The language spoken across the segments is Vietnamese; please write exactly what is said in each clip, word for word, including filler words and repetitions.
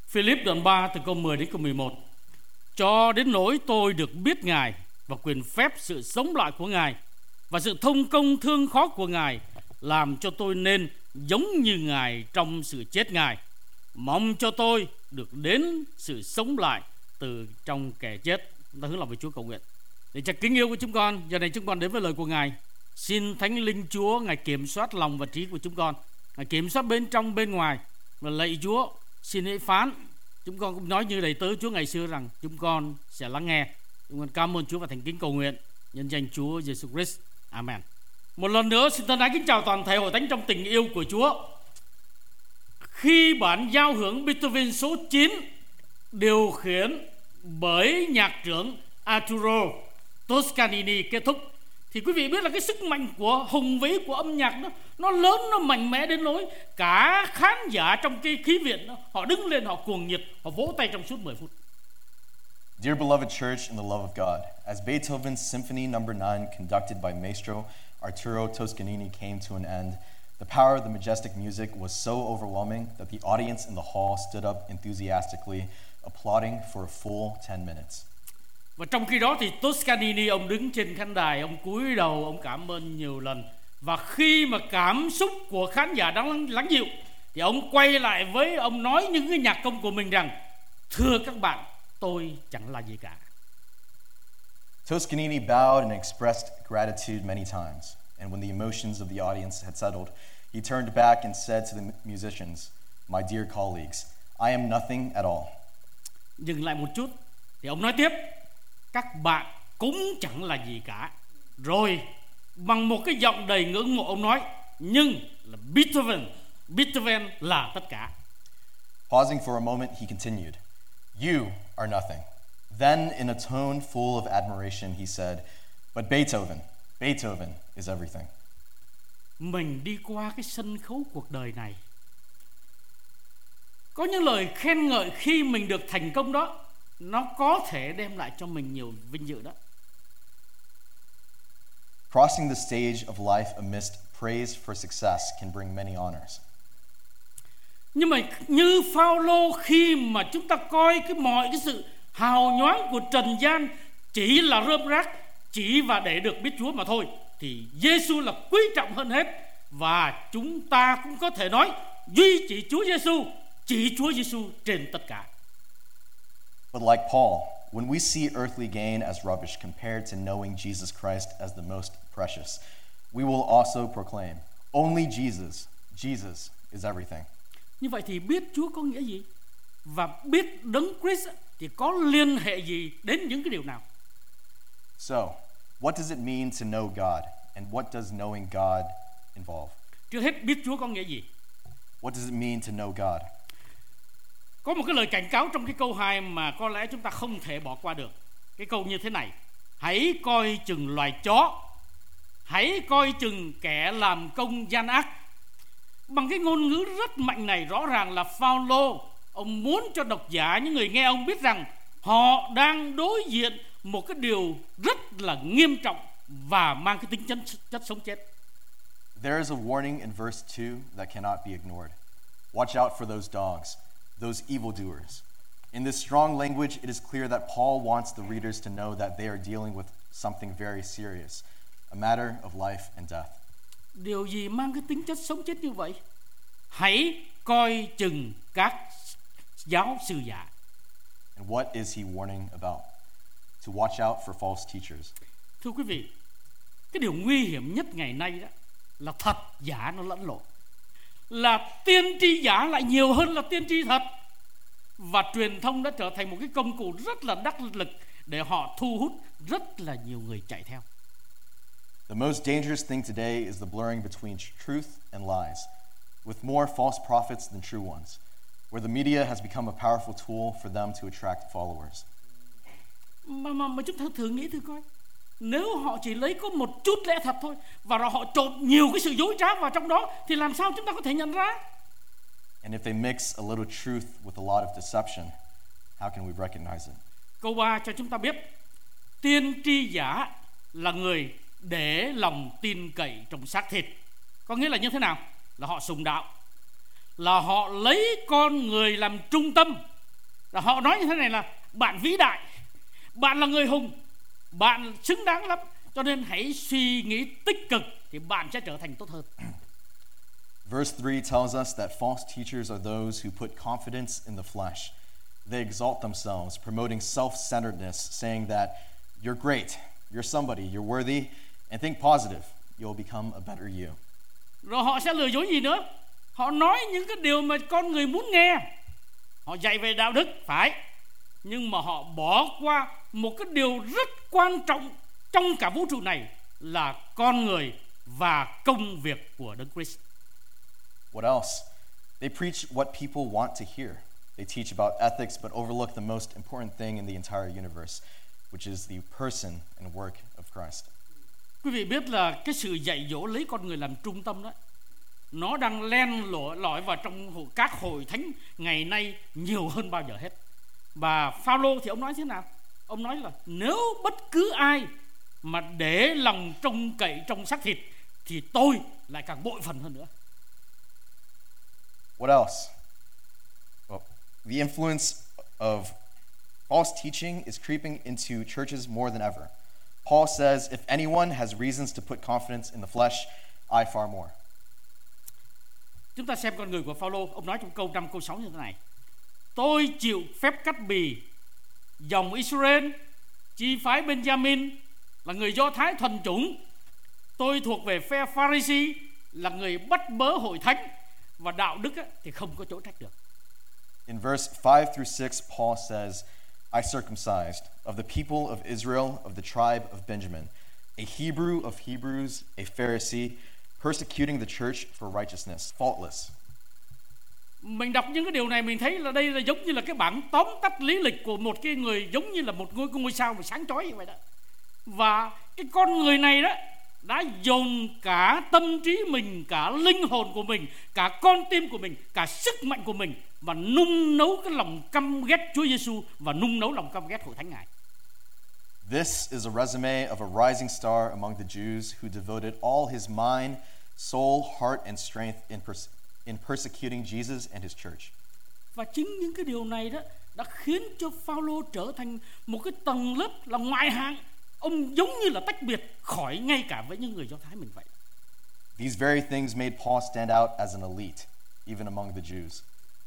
Philip đoạn ba từ câu mười đến câu mười một. Cho đến nỗi tôi được biết Ngài và quyền phép sự sống lại của Ngài và sự thông công thương khó của Ngài làm cho tôi nên giống như Ngài trong sự chết Ngài. Mong cho tôi được đến sự sống lại từ trong kẻ chết. Ta hướng lòng với Chúa cầu nguyện. Để cho kính yêu của chúng con, giờ này chúng con đến với lời của Ngài. Xin Thánh Linh Chúa Ngài kiểm soát lòng và trí của chúng con, Ngài kiểm soát bên trong bên ngoài. Và lạy Chúa, xin hãy phán. Chúng con cũng nói như đầy tớ Chúa ngày xưa rằng chúng con sẽ lắng nghe. Chúng con cảm ơn Chúa và thành kính cầu nguyện nhân danh Chúa Giêsu Christ. Amen. Một lần nữa xin thân ái kính chào toàn thể hội thánh trong tình yêu của Chúa. Khi bản giao hưởng Beethoven số chín điều khiển bởi nhạc trưởng Arturo Toscanini kết thúc, thì quý vị biết là cái sức mạnh của hùng vĩ của âm nhạc đó, nó lớn, nó mạnh mẽ đến nỗi cả khán giả trong cái khí viện đó, họ đứng lên, họ cuồng nhiệt, họ vỗ tay trong suốt mười phút. Dear beloved church in the love of God, as Beethoven's Symphony number nine conducted by Maestro Arturo Toscanini came to an end, the power of the majestic music was so overwhelming that the audience in the hall stood up enthusiastically, applauding for a full ten minutes. Và trong khi đó thì Toscanini, ông đứng trên khán đài, ông cúi đầu, ông cảm ơn nhiều lần. Và khi mà cảm xúc của khán giả đang lắng dịu, thì ông quay lại với ông nói những cái nhạc công của mình rằng: thưa các bạn, tôi chẳng là gì cả. Toscanini bowed and expressed gratitude many times, and when the emotions of the audience had settled, he turned back and said to the musicians, "My dear colleagues, I am nothing at all." Dừng lại một chút, thì ông nói tiếp: các bạn cũng chẳng là gì cả. Rồi bằng một cái giọng đầy ngưỡng mộ ông nói: nhưng là Beethoven, Beethoven là tất cả. Pausing for a moment, he continued, "You are nothing." Then in a tone full of admiration, he said, "But Beethoven, Beethoven is everything." Mình đi qua cái sân khấu cuộc đời này, có những lời khen ngợi khi mình được thành công đó, nó có thể đem lại cho mình nhiều vinh dự đó. Crossing the stage of life amidst praise for success can bring many honors. Nhưng mà như Phao-lô, khi mà chúng ta coi cái mọi cái sự hào nhoáng của trần gian chỉ là rơm rác, chỉ và để được biết Chúa mà thôi, thì Giêsu là quý trọng hơn hết. Và chúng ta cũng có thể nói duy chỉ Chúa Giêsu, chỉ Chúa Giêsu trên tất cả. But like Paul, when we see earthly gain as rubbish compared to knowing Jesus Christ as the most precious, we will also proclaim, only Jesus, Jesus is everything. Như vậy thì biết Chúa có nghĩa gì? Và biết Đấng Christ thì có liên hệ gì đến những cái điều nào? So, what does it mean to know God, and what does knowing God involve? Trước hết, biết Chúa có nghĩa gì? What does it mean to know God? Có một cái lời cảnh cáo trong cái câu hai mà có lẽ chúng ta không thể bỏ qua được. Cái câu như thế này: hãy coi chừng loài chó, hãy coi chừng kẻ làm công gian ác. Bằng cái ngôn ngữ rất mạnh này, rõ ràng là Phao-lô ông muốn cho độc giả, những người nghe ông biết rằng họ đang đối diện một cái điều rất là nghiêm trọng và mang cái tính chất, chất sống chết. There is a warning in verse two that cannot be ignored. Watch out for those dogs, those evildoers. In this strong language, it is clear that Paul wants the readers to know that they are dealing with something very serious, a matter of life and death. Điều gì mang cái tính chất sống chết như vậy? Hãy coi chừng các giáo sư giả. And what is he warning about? To watch out for false teachers. Thưa quý vị, cái điều nguy hiểm nhất ngày nay đó là thật giả nó lẫn lộn, là tiên tri giả lại nhiều hơn là tiên tri thật. Và truyền thông đã trở thành một cái công cụ rất là đắc lực để họ thu hút rất là nhiều người chạy theo. The most dangerous thing today is the blurring between truth and lies, with more false prophets than true ones, where the media has become a powerful tool for them to attract followers. Mà, mà, mà chúng ta thử nghĩ thử coi, nếu họ chỉ lấy có một chút lẽ thật thôi và rồi họ trộn nhiều cái sự dối trá vào trong đó, thì làm sao chúng ta có thể nhận ra? And if they mix a little truth with a lot of deception, how can we recognize it? Câu ba cho chúng ta biết, tiên tri giả là người để lòng tin cậy trong xác thịt. Có nghĩa là như thế nào? Là họ sùng đạo, là họ lấy con người làm trung tâm là họ nói như thế này là bạn vĩ đại, bạn là người hùng, bạn xứng đáng lắm, cho nên hãy suy nghĩ tích cực thì bạn sẽ trở thành tốt hơn. Verse three tells us that false teachers are those who put confidence in the flesh. They exalt themselves, promoting self-centeredness, saying that you're great, you're somebody, you're worthy, and think positive. You'll become a better you. Rồi họ sẽ lừa dối gì nữa? Họ nói những cái điều mà con người muốn nghe. Họ dạy về đạo đức, phải, nhưng mà họ bỏ qua một cái điều rất quan trọng trong cả vũ trụ này là con người và công việc của Đấng Christ. What else? They preach what people want to hear. They teach about ethics but overlook the most important thing in the entire universe, which is the person and work of Christ. Quý vị biết là cái sự dạy dỗ lấy con người làm trung tâm đó, nó đang len lỏi lỏi vào trong các hội thánh ngày nay nhiều hơn bao giờ hết. Và Phaolô thì ông nói thế nào? Ông nói là nếu bất cứ ai mà để lòng trông cậy trong xác thịt thì tôi lại càng bội phần hơn nữa. What else? Well, the influence of false teaching is creeping into churches more than ever. Paul says, if anyone has reasons to put confidence in the flesh, I far more. Chúng ta xem con người của Phaolô, ông nói trong câu năm câu sáu như thế này: tôi chịu phép cắt bì, dòng Israel, chi phái Benjamin, là người Do Thái thuần chủng. Tôi thuộc về phe Pharisee, là người bắt bớ hội thánh, và đạo đức thì không có chỗ trách được. In verse five through six, Paul says, I circumcised, of the people of Israel, of the tribe of Benjamin, a Hebrew of Hebrews, a Pharisee, persecuting the church for righteousness, faultless. Mình đọc những cái điều này mình thấy là đây là giống như là cái bản tóm tắt lý lịch của một cái người, giống như là một ngôi ngôi sao mà sáng chói như vậy đó. Và cái con người này đó đã dồn cả tâm trí mình, cả linh hồn của mình, cả con tim của mình, cả sức mạnh của mình và nung nấu cái lòng căm ghét Chúa Giêsu và nung nấu lòng căm ghét hội thánh Ngài. This is a resume of a rising star among the Jews who devoted all his mind, soul, heart and strength in pers- in persecuting Jesus and his church. Và chính những cái điều này đó đã khiến cho Phaolô trở thành một cái tầng lớp là ngoại hạng. Ông giống như là tách biệt khỏi ngay cả với những người Do Thái mình vậy. These very things made Paul stand out as an elite, even among the Jews.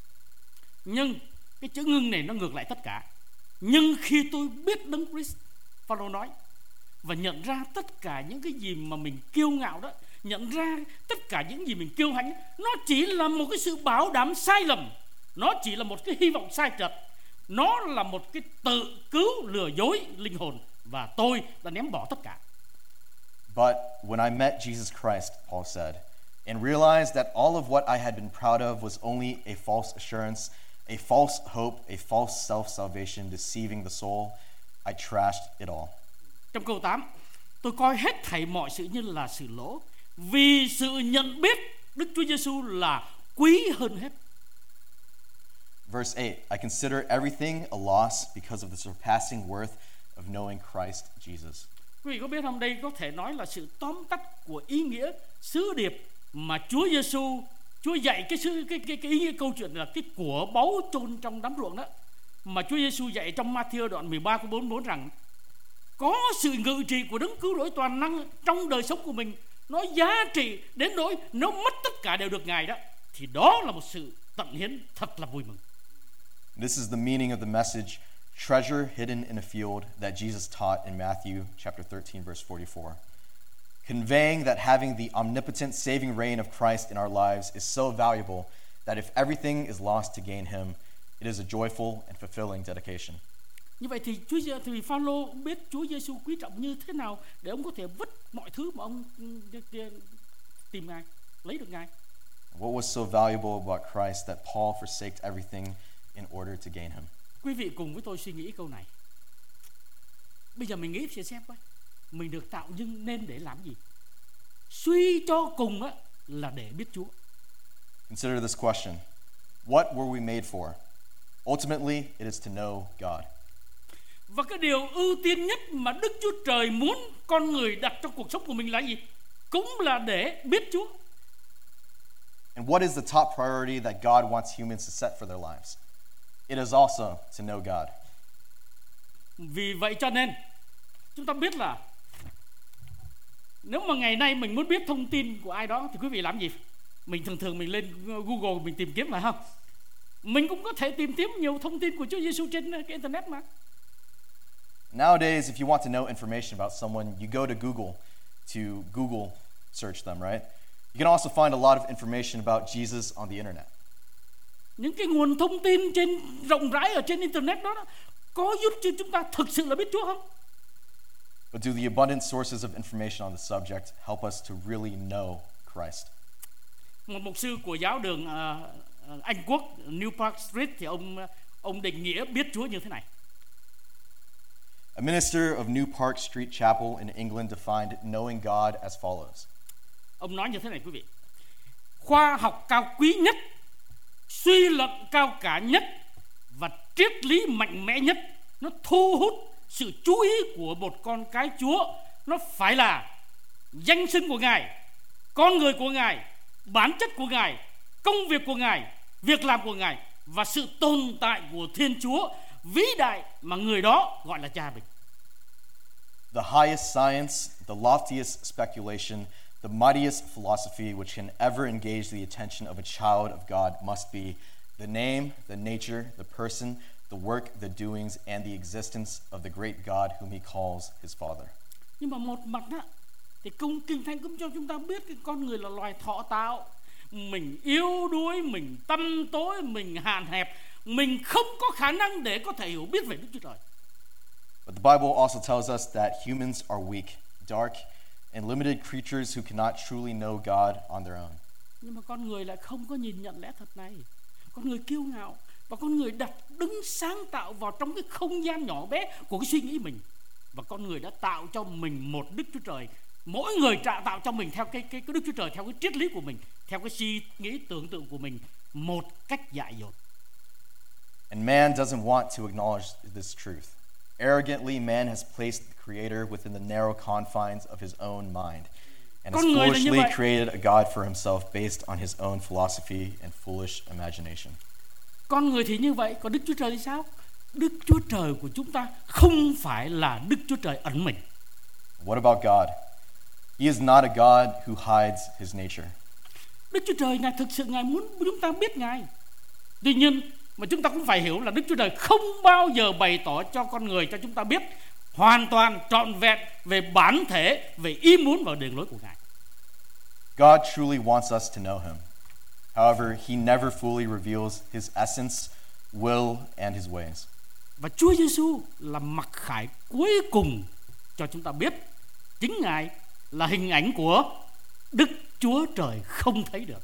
Nhưng cái chữ ngưng này nó ngược lại tất cả. Nhưng khi tôi biết Đấng Christ, Phaolô nói, và nhận ra tất cả những cái gì mà mình kiêu ngạo đó, nhận ra tất cả những gì mình kiêu hãnh, nó chỉ là một cái sự bảo đảm sai lầm, nó chỉ là một cái hy vọng sai trật, nó là một cái tự cứu lừa dối linh hồn, và tôi đã ném bỏ tất cả. But when I met Jesus Christ, Paul said, and realized that all of what I had been proud of was only a false assurance, a false hope, a false self-salvation deceiving the soul, I trashed it all. Trong câu tám, tôi coi hết thảy mọi sự như là sự lỗ, vì sự nhận biết Đức Chúa Giêsu là quý hơn hết. Verse eight, I consider everything a loss because of the surpassing worth of knowing Christ Jesus. Quý vị có biết không, đây có thể nói là sự tóm tắt của ý nghĩa sứ điệp mà Chúa Giêsu, Chúa dạy cái sứ cái cái, cái ý nghĩa câu chuyện là cái của báu chôn trong đám ruộng đó, mà Chúa Giêsu dạy trong Ma-thi-ơ đoạn mười ba câu bốn mươi bốn rằng có sự ngự trị của Đấng cứu rỗi toàn năng trong đời sống của mình, nó giá trị đến nỗi nếu mất tất cả đều được Ngài đó, thì đó là một sự tận hiến thật là vui mừng. This is the meaning of the message, treasure hidden in a field, that Jesus taught in Matthew chapter thirteen, verse forty-four. Conveying that having the omnipotent saving reign of Christ in our lives is so valuable that if everything is lost to gain him, it is a joyful and fulfilling dedication. Như vậy thì Chúa thì Phaolô biết Chúa Giêsu quý trọng như thế nào để ông có thể vứt mọi thứ mà ông tìm Ngài, lấy được Ngài. What was so valuable about Christ that Paul forsaked everything in order to gain him? Quý vị cùng với tôi suy nghĩ câu này. Bây giờ mình nghĩ xem xem coi, mình được tạo nhưng nên để làm gì? Suy cho cùng á là để biết Chúa. Consider this question. What were we made for? Ultimately, it is to know God. Và cái điều ưu tiên nhất mà Đức Chúa Trời muốn con người đặt trong cuộc sống của mình là gì? Cũng là để biết Chúa. And what is the top priority that God wants humans to set for their lives? it is also to know God. Vì vậy cho nên chúng ta biết là nếu mà ngày nay mình muốn biết thông tin của ai đó thì quý vị làm gì? Mình thường thường mình lên Google mình tìm kiếm, phải không? Mình cũng có thể tìm kiếm nhiều thông tin của Chúa Giêsu trên cái internet mà. Nowadays, if you want to know information about someone, you go to Google to Google search them, right? You can also find a lot of information about Jesus on the internet. Những cái nguồn thông tin trên rộng rãi ở trên internet đó, đó có giúp cho chúng ta thực sự là biết Chúa không? But do the abundant sources of information on the subject help us to really know Christ? Một mục sư của giáo đường uh, Anh Quốc, New Park Street, thì ông ông định nghĩa biết Chúa như thế này. A minister of New Park Street Chapel in England defined knowing God as follows. Ông nói như thế này quý vị: khoa học cao quý nhất, suy luận cao cả nhất và triết lý mạnh mẽ nhất, nó thu hút sự chú ý của một con cái Chúa. Nó phải là danh xưng của Ngài, con người của Ngài, bản chất của Ngài, công việc của Ngài, việc làm của Ngài và sự tồn tại của Thiên Chúa vĩ đại mà người đó gọi là Cha mình. The highest science, the loftiest speculation, the mightiest philosophy which can ever engage the attention of a child of God must be the name, the nature, the person, the work, the doings, and the existence of the great God whom he calls his Father. Nhưng mà một mặt đó, thì cung Kinh Thánh cũng cho chúng ta biết cái con người là loài thọ tạo. Mình yếu đuối, mình tăm tối, mình hạn hẹp, mình không có khả năng để có thể hiểu biết về Đức Chúa Trời. But the Bible also tells us that humans are weak, dark, and limited creatures who cannot truly know God on their own. Nhưng mà con người lại không có nhìn nhận lẽ thật này. Con người kiêu ngạo và con người đặt đứng sáng tạo vào trong cái không gian nhỏ bé của cái suy nghĩ mình. Và con người đã tạo cho mình một Đức Chúa Trời. Mỗi người tạo cho mình theo cái, cái, cái Đức Chúa Trời, theo cái triết lý của mình, theo cái suy nghĩ tưởng tượng của mình, một cách dại dột. And man doesn't want to acknowledge this truth. Arrogantly, man has placed the Creator within the narrow confines of his own mind and has foolishly created a God for himself based on his own philosophy and foolish imagination. Con người thì như vậy, còn Đức Chúa Trời thì sao? Đức Chúa Trời của chúng ta không phải là Đức Chúa Trời ẩn mình. What about God? He is not a God who hides his nature. Đức Chúa Trời Ngài thực sự Ngài muốn chúng ta biết Ngài. Tuy nhiên mà chúng ta cũng phải hiểu là Đức Chúa Trời không bao giờ bày tỏ cho con người, cho chúng ta biết hoàn toàn trọn vẹn về bản thể, về ý muốn và đường lối của Ngài. God truly wants us to know him. However, he never fully reveals his essence, will and his ways. Và Chúa Giêsu là mặc khải cuối cùng cho chúng ta biết chính Ngài là hình ảnh của Đức Chúa Trời không thấy được.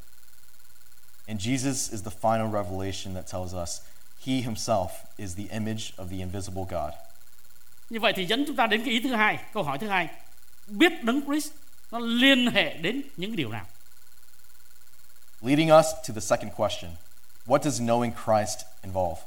And Jesus is the final revelation that tells us he himself is the image of the invisible God. Như vậy thì dẫn chúng ta đến cái ý thứ hai, câu hỏi thứ hai. Biết Đấng Christ nó liên hệ đến những điều nào? Leading us to the second question. What does knowing Christ involve?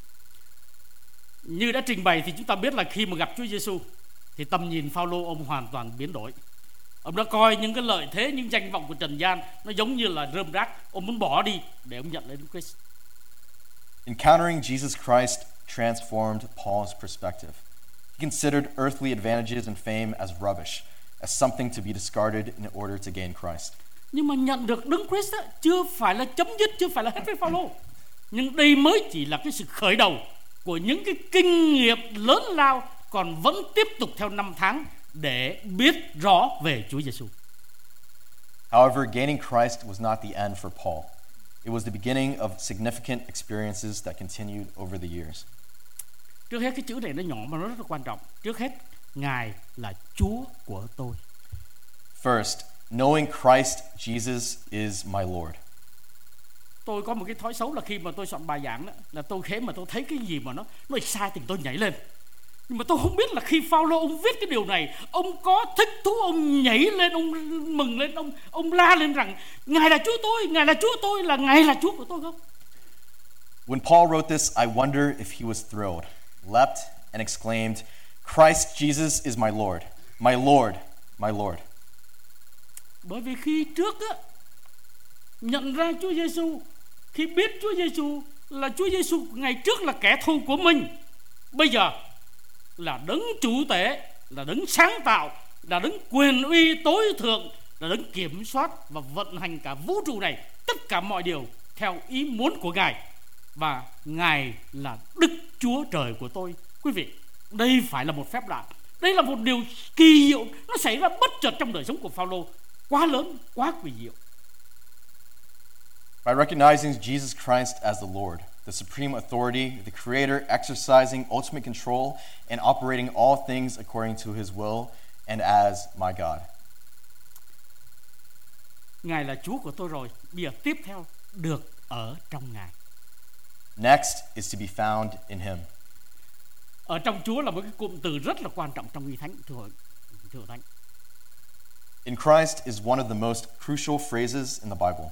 Như đã trình bày thì chúng ta biết là khi mà gặp Chúa Giêsu thì tầm nhìn Phao-lô ông hoàn toàn biến đổi. Ông đã coi những cái lợi thế, những danh vọng của trần gian nó giống như là rơm rác, ông muốn bỏ đi để ông nhận lấy Đức Christ. Encountering Jesus Christ transformed Paul's perspective. He considered earthly advantages and fame as rubbish, as something to be discarded in order to gain Christ. Nhưng mà nhận được Đấng Christ á, chưa phải là chấm dứt, chưa phải là hết với Phao-lô. Nhưng đây mới chỉ là cái sự khởi đầu của những cái kinh nghiệm lớn lao còn vẫn tiếp tục theo năm tháng để biết rõ về Chúa Giêsu. However, gaining Christ was not the end for Paul. It was the beginning of significant experiences that continued over the years. Trước hết cái chữ này nó nhỏ mà nó rất là quan trọng. Trước hết, Ngài là Chúa của tôi. First, knowing Christ Jesus is my Lord. Tôi có một cái thói xấu là khi mà tôi soạn bài giảng đó, là tôi khẽ mà tôi thấy cái gì mà nó nó sai thì tôi nhảy lên. Nhưng mà tôi không biết là khi Phao-lô ông viết cái điều này, ông có thích thú, ông nhảy lên, ông mừng lên, ông ông la lên rằng Ngài là Chúa tôi, Ngài là Chúa tôi, là Ngài là Chúa của tôi không? When Paul wrote this, I wonder if he was thrilled, leapt and exclaimed, Christ Jesus is my Lord, my Lord, my Lord. Bởi vì khi trước á, nhận ra Chúa Giêsu, khi biết Chúa Giêsu là Chúa Giêsu ngày trước là kẻ thù của mình, bây giờ là đấng chủ tể, là đấng sáng tạo, là đấng quyền uy tối thượng, là đấng kiểm soát và vận hành cả vũ trụ này, tất cả mọi điều theo ý muốn của Ngài. Và Ngài là Đức Chúa Trời của tôi. Quý vị, đây phải là một phép lạ, đây là một điều kỳ diệu, nó xảy ra bất chợt trong đời sống của Phao-lô, quá lớn, quá kỳ diệu. By recognizing Jesus Christ as the Lord, the supreme authority, the creator exercising ultimate control and operating all things according to his will, and as my God. Ngài là Chúa của tôi rồi, bây giờ tiếp theo được ở trong Ngài. Next is to be found in him. Ở trong Chúa là một cái cụm từ rất là quan trọng trong Nghi Thánh, thưa thưa Thánh. In Christ is one of the most crucial phrases in the Bible.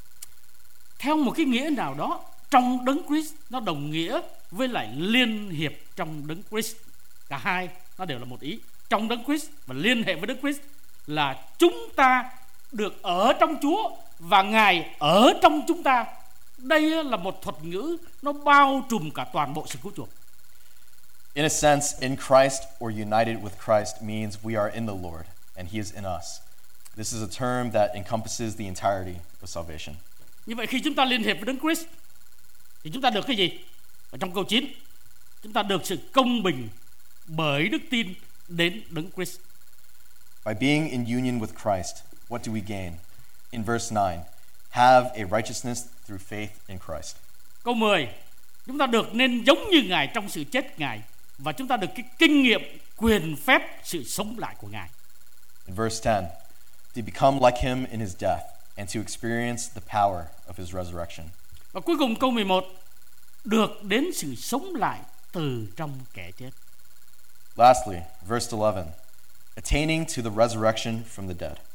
Theo một cái nghĩa nào đó, trong Đấng Christ nó đồng nghĩa với lại liên hiệp trong Đấng Christ. Cả hai nó đều là một ý. Trong Đấng Christ và liên hệ với Đấng Christ là chúng ta được ở trong Chúa và Ngài ở trong chúng ta. Đây là một thuật ngữ nó bao trùm cả toàn bộ sự cứu chuộc. In a sense, in Christ or united with Christ means we are in the Lord and he is in us. This is a term that encompasses the entirety of salvation. Như vậy khi chúng ta liên hiệp với Đấng Christ thì chúng ta được cái gì? Ở trong câu chín, chúng ta được sự công bình bởi đức tin đến Đấng Christ. By being in union with Christ, what do we gain? In verse nine, have a righteousness through faith in Christ. Câu mười, chúng ta được nên giống như Ngài trong sự chết Ngài, và chúng ta được cái kinh nghiệm quyền phép sự sống lại của Ngài. In verse ten, to become like him in his death and to experience the power of his resurrection. Và cuối cùng câu mười một, được đến sự sống lại từ trong kẻ chết. Lastly, verse eleven, attaining to the resurrection from the dead.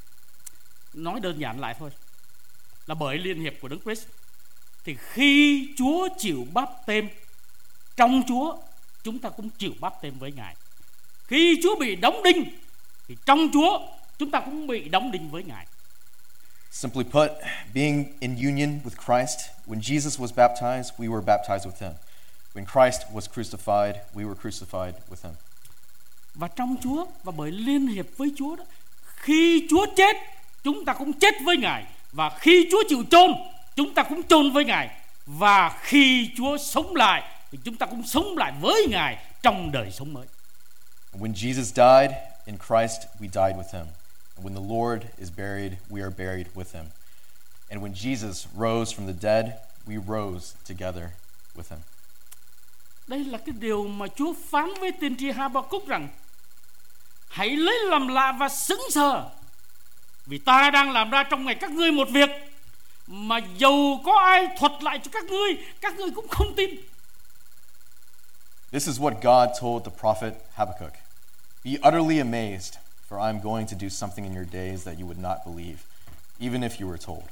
Nói đơn giản lại thôi, là bởi liên hiệp của Đấng Christ thì khi Chúa chịu báp têm trong Chúa, chúng ta cũng chịu báp têm với Ngài. Khi Chúa bị đóng đinh thì trong Chúa chúng ta cũng bị đóng đinh với Ngài. Simply put, being in union with Christ, when Jesus was baptized, we were baptized with him. When Christ was crucified, we were crucified with him. Và trong Chúa và bởi liên hiệp với Chúa đó, khi Chúa chết, chúng ta cũng chết với Ngài, và khi Chúa chịu chôn, chúng ta cũng chôn với Ngài, và khi Chúa sống lại thì chúng ta cũng sống lại với Ngài trong đời sống mới. When Jesus died, in Christ we died with him. And when the Lord is buried, we are buried with him. And when Jesus rose from the dead, we rose together with him. Đây là cái điều mà Chúa phán với tiên tri Ha-ba-cúc rằng: hãy lấy làm lạ và sững sờ, vì ta đang làm ra trong ngày các ngươi một việc mà dầu có ai thuật lại cho các ngươi, các ngươi cũng không tin. This is what God told the prophet Habakkuk. Be utterly amazed, for I am going to do something in your days that you would not believe, even if you were told.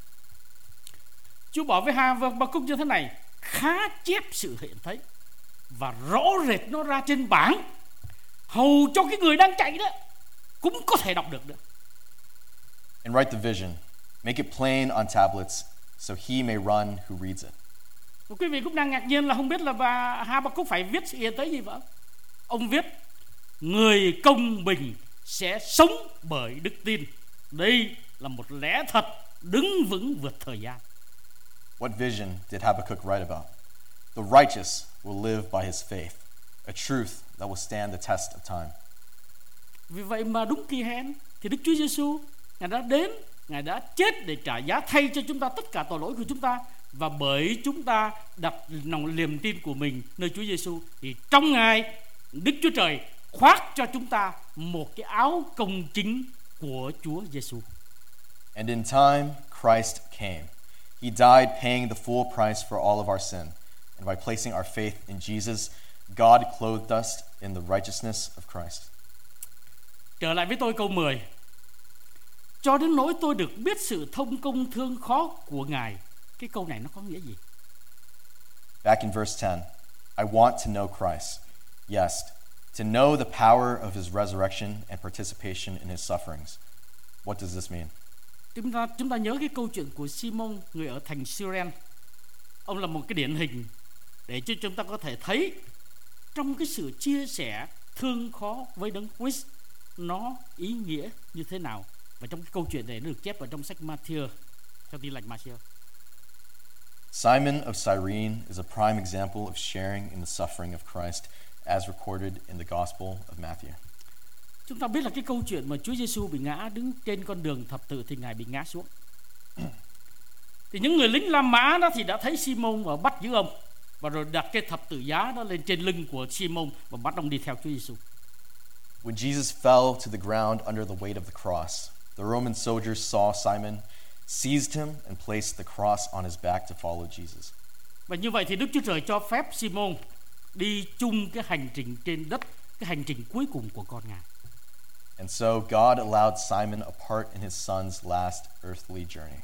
Chúa bảo với Ha-ba-cúc như thế này: khá chép sự hiện thấy và rõ rệt nó ra trên bảng, hầu cho cái người đang chạy đó cũng có thể đọc được nữa. And write the vision, make it plain on tablets, so he may run who reads it. Và quý vị cũng đang ngạc nhiên là không biết là bà Ha-ba-cúc phải viết sự hiện thấy gì vậy? Ông viết: người công bình sẽ sống bởi đức tin. Đây là một lẽ thật đứng vững vượt thời gian. What vision did Habakkuk write about? The righteous will live by his faith, a truth that will stand the test of time. Vì vậy mà đúng kỳ hẹn thì Đức Chúa Giêsu, Ngài đã đến, Ngài đã chết để trả giá thay cho chúng ta tất cả tội lỗi của chúng ta. Và bởi chúng ta đặt lòng niềm tin của mình nơi Chúa Giêsu thì trong Ngài, Đức Chúa Trời khoác cho chúng ta một cái áo công chính của Chúa Giêsu. And in time, Christ came. He died paying the full price for all of our sin. And by placing our faith in Jesus, God clothed us in the righteousness of Christ. Trở lại với tôi câu mười. Cho đến nỗi tôi được biết sự thông công thương khó của Ngài. Cái câu này nó có nghĩa gì? Back in verse ten, I want to know Christ. Yes, to know the power of his resurrection and participation in his sufferings. What does this mean? Chúng ta chúng ta nhớ cái câu chuyện của Simon, người ở thành Syren. Ông là một cái điển hình để cho chúng ta có thể thấy trong cái sự chia sẻ thương khó với Đấng Christ nó ý nghĩa như thế nào. Và trong cái câu chuyện này nó được chép vào trong sách Matthew, theo tin lành Matthew. Simon of Cyrene is a prime example of sharing in the suffering of Christ as recorded in the Gospel of Matthew. Chúng ta biết là cái câu chuyện mà Chúa Giêsu bị ngã đứng trên con đường thập tự thì Ngài bị ngã xuống. Thì những người lính La Mã đó thì đã thấy Simon và bắt giữ ông, và rồi đặt cái thập tự giá đó lên trên lưng của Simon và bắt ông đi theo Chúa Giêsu. When Jesus fell to the ground under the weight of the cross, the Roman soldiers saw Simon, seized him and placed the cross on his back to follow Jesus. Và như vậy thì Đức Chúa Trời cho phép Simon đi chung cái hành trình trên đất, cái hành trình cuối cùng của con Ngài. And so God allowed Simon a part in his son's last earthly journey.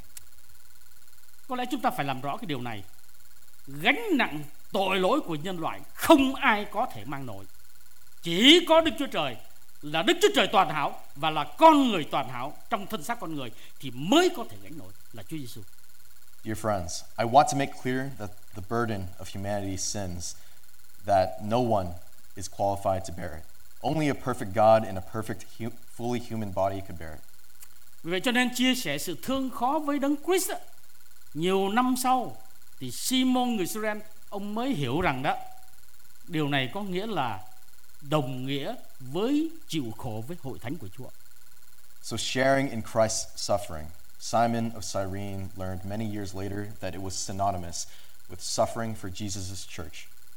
Có lẽ chúng ta phải làm rõ cái điều này. Gánh nặng tội lỗi của nhân loại không ai có thể mang nổi. Chỉ có Đức Chúa Trời là Đức Chúa Trời toàn hảo và là con người toàn hảo trong thân xác con người thì mới có thể gánh nổi, là Chúa Giêsu. Dear friends, I want to make clear that the burden of humanity's sins that no one is qualified to bear it. Only a perfect God in a perfect, hu- fully human body could bear it. Vì vậy cho nên chia sẻ sự thương khó với Đấng Christ á, nhiều năm sau thì Simon người Cyrene ông mới hiểu rằng đó, điều này có nghĩa là đồng nghĩa với chịu khổ với hội thánh của Chúa. So sharing in Christ's suffering, Simon of Cyrene learned many years later that it was synonymous with suffering for Jesus' church.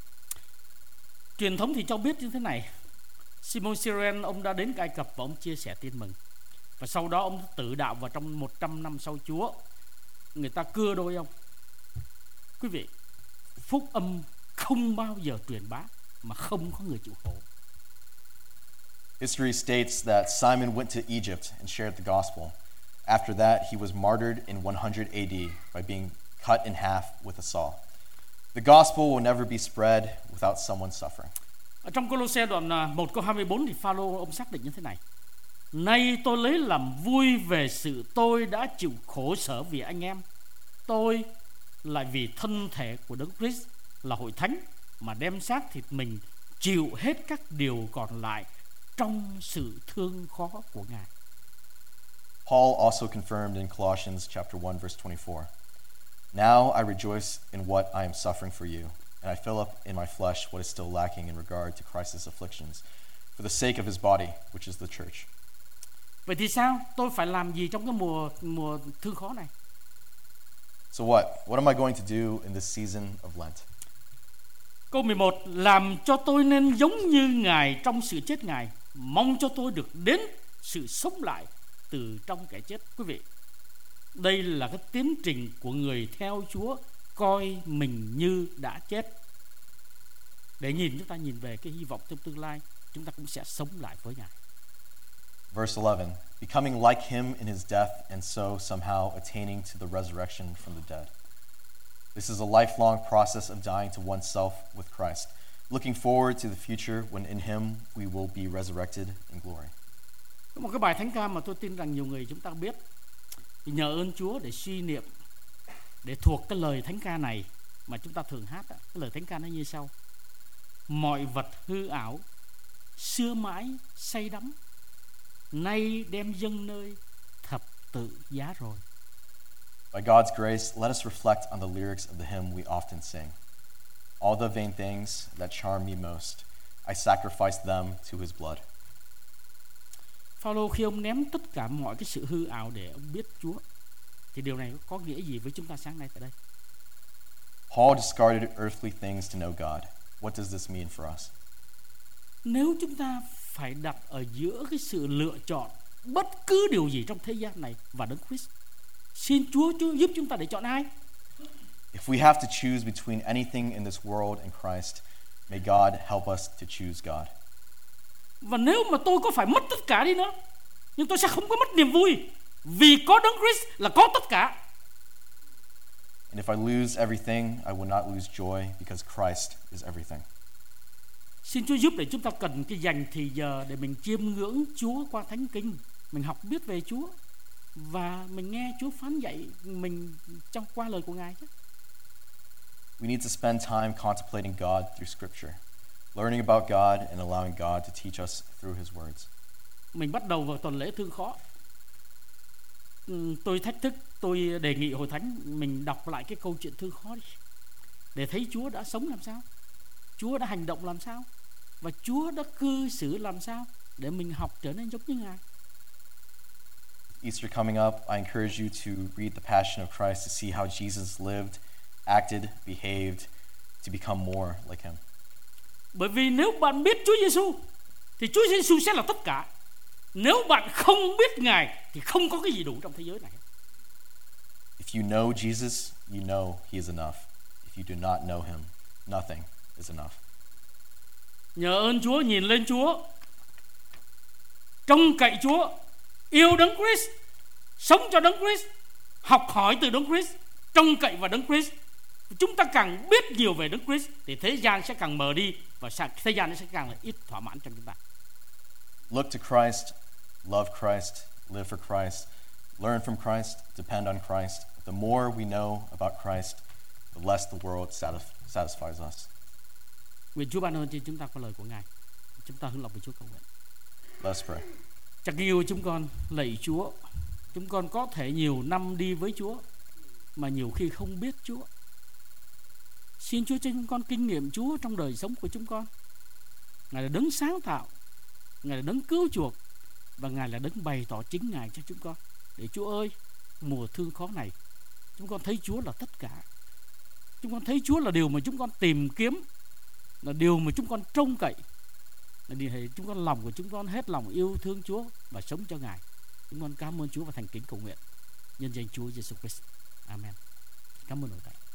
Truyền thống thì cho biết như thế này: Simon Cyrene ông đã đến Ai Cập và ông chia sẻ tin mừng, và sau đó ông tự đạo vào trong một trăm năm sau Chúa. Người ta cưa đôi ông. Quý vị, phúc âm không bao giờ truyền bá mà không có người chịu khổ. History states that Simon went to Egypt and shared the gospel. After that, he was martyred in one hundred A D by being cut in half with a saw. The gospel will never be spread without someone suffering. Ở trong Cô-lô-se đoạn một câu hai mươi bốn thì Pha-lô ông xác định như thế này: Nay tôi lấy làm vui về sự tôi đã chịu khổ sở vì anh em. Tôi lại vì thân thể của Đấng Christ là hội thánh mà đem xác thịt mình chịu hết các điều còn lại trong sự thương khó của Ngài. Paul also confirmed in Colossians chapter one verse twenty-four. Now I rejoice in what I am suffering for you, and I fill up in my flesh what is still lacking in regard to Christ's afflictions, for the sake of his body, which is the church. Vậy thì sao? Tôi phải làm gì trong cái mùa mùa thương khó này? So what? What am I going to do in this season of Lent? Câu mười một: Làm cho tôi nên giống như Ngài trong sự chết Ngài, mong cho tôi được đến sự sống lại từ trong kẻ chết. Quý vị, đây là cái tiến trình của người theo Chúa coi mình như đã chết, để nhìn chúng ta nhìn về cái hy vọng trong tương lai, chúng ta cũng sẽ sống lại với Ngài. Verse eleven, becoming like him in his death and so somehow attaining to the resurrection from the dead. This is a lifelong process of dying to oneself with Christ, looking forward to the future when in him we will be resurrected in glory. Có một cái bài thánh ca mà tôi tin rằng nhiều người chúng ta biết, thì nhờ ơn Chúa để suy niệm, để thuộc cái lời thánh ca này mà chúng ta thường hát. Cái lời thánh ca nó như sau: Mọi vật hư ảo xưa mãi say đắm, nay đem dâng nơi thập tự giá rồi. By God's grace, let us reflect on the lyrics of the hymn we often sing. All the vain things that charm me most, I sacrifice them to his blood. Phaolô khi ông ném tất cả mọi cái sự hư ảo để ông biết Chúa, thì điều này có nghĩa gì với chúng ta sáng nay tại đây? Paul discarded earthly things to know God. What does this mean for us? Nếu chúng ta phải đặt ở giữa cái sự lựa chọn bất cứ điều gì trong thế gian này và Đấng Christ, xin Chúa Chúa giúp chúng ta để chọn ai? If we have to choose between anything in this world and Christ, may God help us to choose God. Và nếu mà tôi có phải mất tất cả đi nữa, nhưng tôi sẽ không có mất niềm vui, vì có Đấng Christ là có tất cả. And if I lose everything, I will not lose joy because Christ is everything. Xin Chúa giúp để chúng ta cần cái dành thì giờ để mình chiêm ngưỡng Chúa qua Thánh Kinh, mình học biết về Chúa và mình nghe Chúa phán dạy mình trong qua lời của Ngài chứ. We need to spend time contemplating God through Scripture, learning about God and allowing God to teach us through His words. Mình bắt đầu vào tuần lễ thương khó. Tôi thách thức, tôi đề nghị hội thánh mình đọc lại cái câu chuyện thương khó đi, để thấy Chúa đã sống làm sao, Chúa đã hành động làm sao, và Chúa đã cư xử làm sao, để mình học trở nên giống như Ngài. Easter coming up, I encourage you to read the Passion of Christ to see how Jesus lived, acted, behaved to become more like Him. Bởi vì nếu bạn biết Chúa Giêsu thì Chúa Giêsu sẽ là tất cả. Nếu bạn không biết Ngài thì không có cái gì đủ trong thế giới này. If you know Jesus, you know He is enough. If you do not know Him, nothing is enough. Nhờ ơn Chúa, nhìn lên Chúa, trông cậy Chúa, yêu Đấng Christ, sống cho Đấng Christ, học hỏi từ Đấng Christ, trông cậy vào Đấng Christ. Chúng ta càng biết nhiều về Đấng Christ thì thế gian sẽ càng mờ đi, và thế gian nó sẽ càng là ít thỏa mãn trong chúng ta. Look to Christ, love Christ, live for Christ, learn from Christ, depend on Christ. The more we know about Christ, the less the world satisfies us. Nguyện Chúa ban ơn cho chúng ta qua lời của Ngài. Chúng ta hướng lòng với Chúa cầu nguyện. Let's pray. Cha yêu chúng con, lạy Chúa, chúng con có thể nhiều năm đi với Chúa mà nhiều khi không biết Chúa. Xin Chúa cho chúng con kinh nghiệm Chúa trong đời sống của chúng con. Ngài là đấng sáng tạo, Ngài là đấng cứu chuộc, và Ngài là đấng bày tỏ chính Ngài cho chúng con. Để Chúa ơi, mùa thương khó này, chúng con thấy Chúa là tất cả. Chúng con thấy Chúa là điều mà chúng con tìm kiếm, là điều mà chúng con trông cậy, là điều mà chúng con lòng của chúng con hết lòng yêu thương Chúa và sống cho Ngài. Chúng con cảm ơn Chúa và thành kính cầu nguyện nhân danh Chúa Giêsu Christ. Amen. Cảm ơn nội tại.